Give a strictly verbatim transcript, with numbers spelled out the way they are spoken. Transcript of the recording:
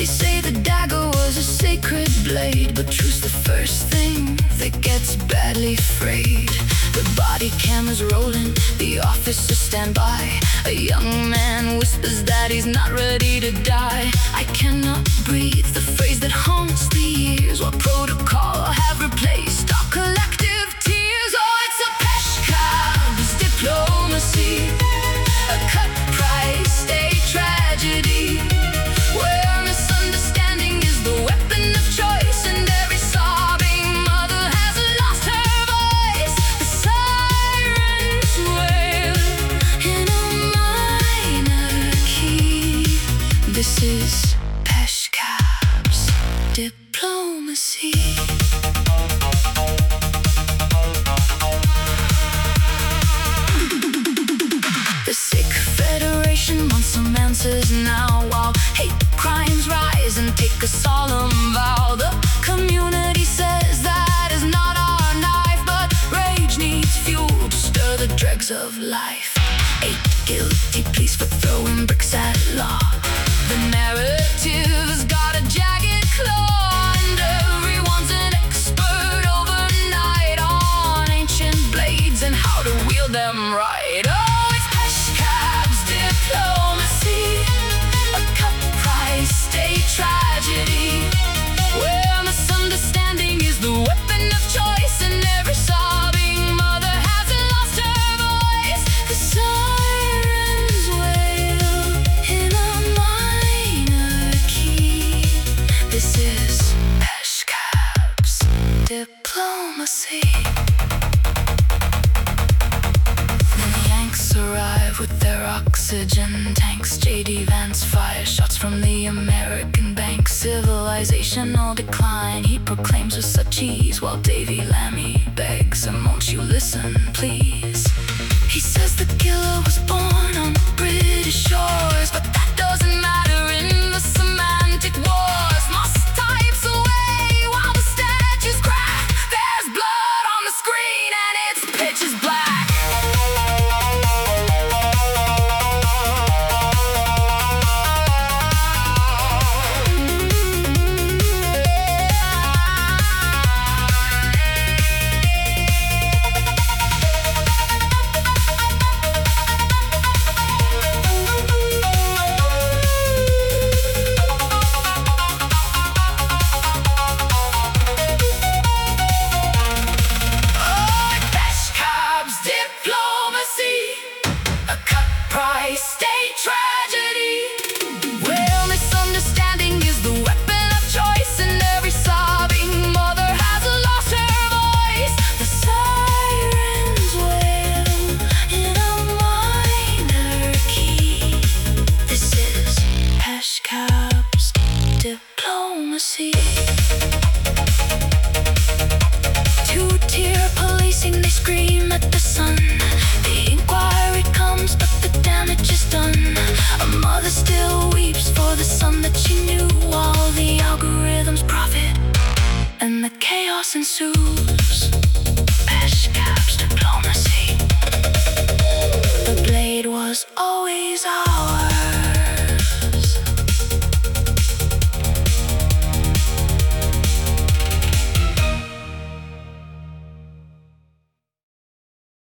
They say the dagger was a sacred blade, but truth's the first thing that gets badly frayed. The body cam is rolling, the officers stand by. A young man whispers that he's not ready to die. I cannot breathe, the phrase that haunts the ears, while protocol have replaced our collective tears. Oh, it's a Peshkab's diplomacy, a cut price, a tragedy, where misunderstanding is the weapon of choice, and every sobbing mother has lost her voice. The sirens wail in a minor key. This is Peshkab's diplomacy. The Sikh Federation wants some answers now, while hate crimes rise and take a solemn vow. The community says that is not our knife, but rage needs fuel to stir the dregs of life. Eight guilty pleas for throwing bricks at law. The narrative has got a jagged claw, and everyone's an expert overnight on ancient blades and how to wield them right. Oh, it's Peshkab's diplomacy, a cut price, a tragedy, where misunderstanding is the weapon of choice, and every sobbing mother has lost her voice. The sirens wail in a minor key. This is Peshkab's diplomacy. The Yanks arrive with their oxygen tanks. J D Vance fires shots from the American bank. Civilizational decline, he proclaims with such ease, while Davy Lammy begs, and won't you listen, please? He says the killer was born on British shores, but that doesn't matter in the semantic wars. Moss types away while the statues crack. There's blood on the screen and its pitch is black. State tragedy, where misunderstanding is the weapon of choice, and every sobbing mother has lost her voice. The sirens wail in a minor key. This is Peshkab's diplomacy. Two-tier policing, they scream at the sun. The inquiry comes, but the damage is done. A mother still weeps for the son that she knew, while the algorithms profit and the chaos ensues. Peshkab's diplomacy. The blade was always ours.